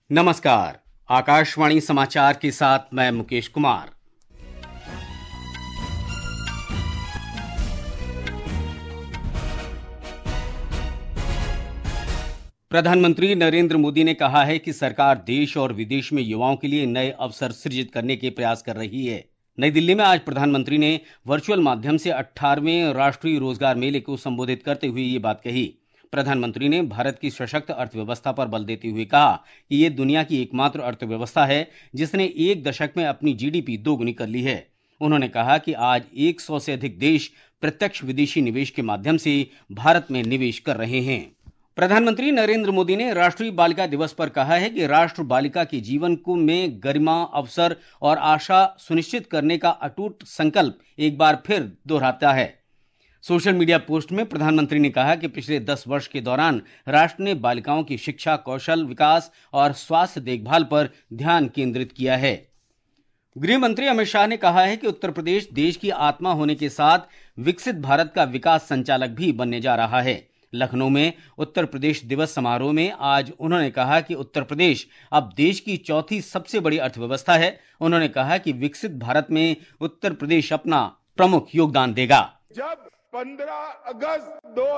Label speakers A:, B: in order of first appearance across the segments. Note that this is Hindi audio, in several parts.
A: नमस्कार। आकाशवाणी समाचार के साथ मैं मुकेश कुमार। प्रधानमंत्री नरेंद्र मोदी ने कहा है कि सरकार देश और विदेश में युवाओं के लिए नए अवसर सृजित करने के प्रयास कर रही है। नई दिल्ली में आज प्रधानमंत्री ने वर्चुअल माध्यम से 18वें राष्ट्रीय रोजगार मेले को संबोधित करते हुए ये बात कही। प्रधानमंत्री ने भारत की सशक्त अर्थव्यवस्था पर बल देते हुए कहा कि ये दुनिया की एकमात्र अर्थव्यवस्था है जिसने एक दशक में अपनी जीडीपी दोगुनी कर ली है। उन्होंने कहा कि आज 100 से अधिक देश प्रत्यक्ष विदेशी निवेश के माध्यम से भारत में निवेश कर रहे हैं। प्रधानमंत्री नरेंद्र मोदी ने राष्ट्रीय बालिका दिवस पर कहा है कि राष्ट्र बालिका के जीवन को में गरिमा, अवसर और आशा सुनिश्चित करने का अटूट संकल्प एक बार फिर दोहराता है। सोशल मीडिया पोस्ट में प्रधानमंत्री ने कहा कि पिछले 10 वर्ष के दौरान राष्ट्र ने बालिकाओं की शिक्षा, कौशल विकास और स्वास्थ्य देखभाल पर ध्यान केंद्रित किया है। गृह मंत्री अमित शाह ने कहा है कि उत्तर प्रदेश देश की आत्मा होने के साथ विकसित भारत का विकास संचालक भी बनने जा रहा है। लखनऊ में उत्तर प्रदेश दिवस समारोह में आज उन्होंने कहा कि उत्तर प्रदेश अब देश की चौथी सबसे बड़ी अर्थव्यवस्था है। उन्होंने कहा कि विकसित भारत में उत्तर प्रदेश अपना प्रमुख योगदान देगा।
B: जब 15 अगस्त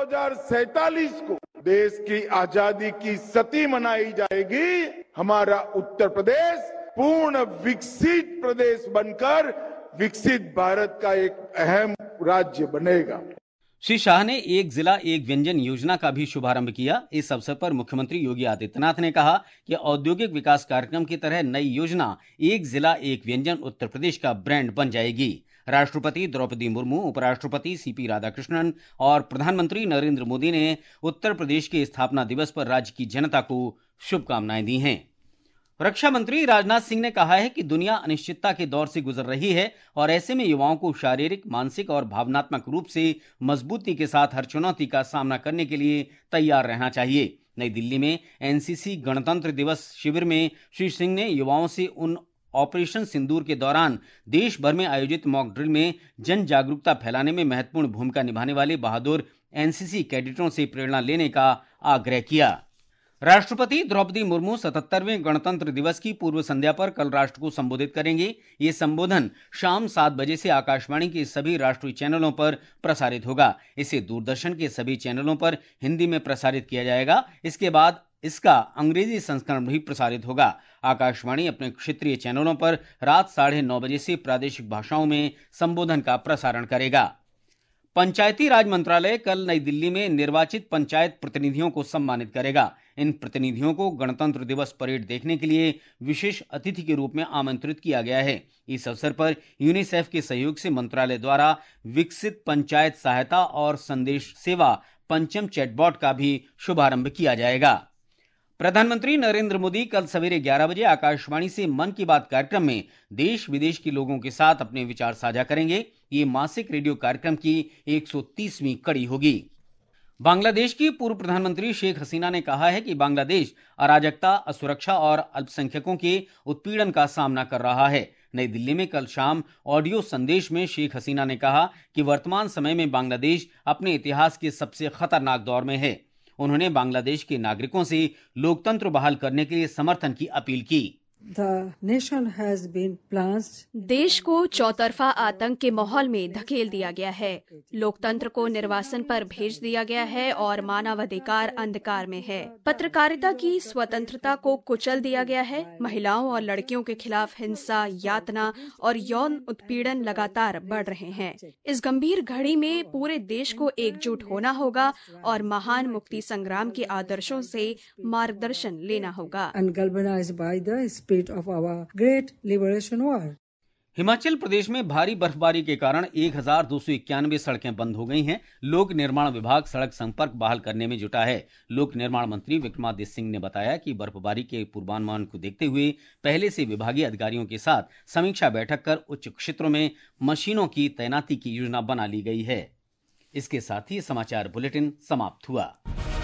B: 2047 को देश की आजादी की सदी मनाई जाएगी, हमारा उत्तर प्रदेश पूर्ण विकसित प्रदेश बनकर विकसित भारत का एक अहम राज्य बनेगा।
A: श्री शाह ने एक जिला एक व्यंजन योजना का भी शुभारंभ किया। इस अवसर पर मुख्यमंत्री योगी आदित्यनाथ ने कहा कि औद्योगिक विकास कार्यक्रम की तरह नई योजना एक जिला एक व्यंजन उत्तर प्रदेश का ब्रांड बन जाएगी। राष्ट्रपति द्रौपदी मुर्मू, उपराष्ट्रपति सीपी राधाकृष्णन और प्रधानमंत्री नरेंद्र मोदी ने उत्तर प्रदेश के स्थापना दिवस पर राज्य की जनता को शुभकामनाएं दी हैं। रक्षा मंत्री राजनाथ सिंह ने कहा है कि दुनिया अनिश्चितता के दौर से गुजर रही है और ऐसे में युवाओं को शारीरिक, मानसिक और भावनात्मक रूप से मजबूती के साथ हर चुनौती का सामना करने के लिए तैयार रहना चाहिए। नई दिल्ली में एनसीसी गणतंत्र दिवस शिविर में श्री सिंह ने युवाओं से उन ऑपरेशन सिंदूर के दौरान देश भर में आयोजित मॉक ड्रिल में जन जागरूकता फैलाने में महत्वपूर्ण भूमिका निभाने वाले बहादुर एनसीसी कैडेटों से प्रेरणा लेने का आग्रह किया। राष्ट्रपति द्रौपदी मुर्मू 77वें गणतंत्र दिवस की पूर्व संध्या पर कल राष्ट्र को संबोधित करेंगे। ये संबोधन शाम 7 बजे से आकाशवाणी के सभी राष्ट्रीय चैनलों पर प्रसारित होगा। इसे दूरदर्शन के सभी चैनलों पर हिंदी में प्रसारित किया जाएगा। इसके बाद इसका अंग्रेजी संस्करण भी प्रसारित होगा। आकाशवाणी अपने क्षेत्रीय चैनलों पर रात 9:30 बजे से प्रादेशिक भाषाओं में संबोधन का प्रसारण करेगा। पंचायती राज मंत्रालय कल नई दिल्ली में निर्वाचित पंचायत प्रतिनिधियों को सम्मानित करेगा। इन प्रतिनिधियों को गणतंत्र दिवस परेड देखने के लिए विशेष अतिथि के रूप में आमंत्रित किया गया है। इस अवसर पर यूनिसेफ के सहयोग से मंत्रालय द्वारा विकसित पंचायत सहायता और संदेश सेवा पंचम चैटबॉट का भी शुभारंभ किया जाएगा। प्रधानमंत्री नरेंद्र मोदी कल सवेरे 11 बजे आकाशवाणी से मन की बात कार्यक्रम में देश विदेश के लोगों के साथ अपने विचार साझा करेंगे। ये मासिक रेडियो कार्यक्रम की 130वीं कड़ी होगी। बांग्लादेश की पूर्व प्रधानमंत्री शेख हसीना ने कहा है कि बांग्लादेश अराजकता, असुरक्षा और अल्पसंख्यकों के उत्पीड़न का सामना कर रहा है। नई दिल्ली में कल शाम ऑडियो संदेश में शेख हसीना ने कहा कि वर्तमान समय में बांग्लादेश अपने इतिहास के सबसे खतरनाक दौर में है। उन्होंने बांग्लादेश के नागरिकों से लोकतंत्र बहाल करने के लिए समर्थन की अपील की।
C: देश को चौतरफा आतंक के माहौल में धकेल दिया गया है। लोकतंत्र को निर्वासन पर भेज दिया गया है और मानवाधिकार अंधकार में है। पत्रकारिता की स्वतंत्रता को कुचल दिया गया है। महिलाओं और लड़कियों के खिलाफ हिंसा, यातना और यौन उत्पीड़न लगातार बढ़ रहे हैं। इस गंभीर घड़ी में पूरे देश को एकजुट होना होगा और महान मुक्ति संग्राम के आदर्शों से मार्गदर्शन लेना होगा।
D: of our great liberation war.
A: Himachal Pradesh में भारी बर्फबारी के कारण 1291 सड़कें बंद हो गई हैं। लोक निर्माण विभाग सड़क संपर्क बहाल करने में जुटा है। लोक निर्माण मंत्री विक्रमादित्य सिंह ने बताया कि बर्फबारी के पूर्वानुमान को देखते हुए पहले से विभागीय अधिकारियों के साथ समीक्षा बैठक कर उच्च क्षेत्रों में मशीनों की तैनाती की योजना बना ली गई है। इसके साथ ही समाचार बुलेटिन समाप्त हुआ।